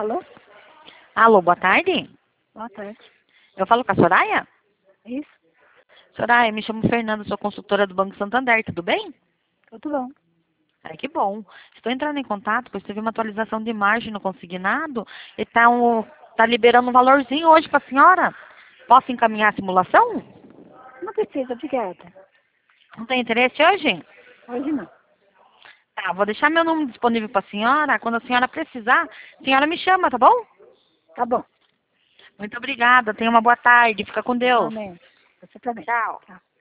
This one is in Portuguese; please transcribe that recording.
Alô? Alô, boa tarde. Boa tarde. Eu falo com a Soraya? Isso? Soraya, me chamo Fernanda, sou consultora do Banco Santander, tudo bem? Tudo bom. Ai, que bom. Estou entrando em contato, pois teve uma atualização de margem no consignado e tá liberando um valorzinho hoje para a senhora. Posso encaminhar a simulação? Não precisa, obrigada. Não tem interesse hoje? Hoje não. Tá, vou deixar meu número disponível para a senhora. Quando a senhora precisar, a senhora me chama, tá bom? Tá bom. Muito obrigada. Tenha uma boa tarde. Fica com Deus. Igualmente. Você também. Tchau. Tchau.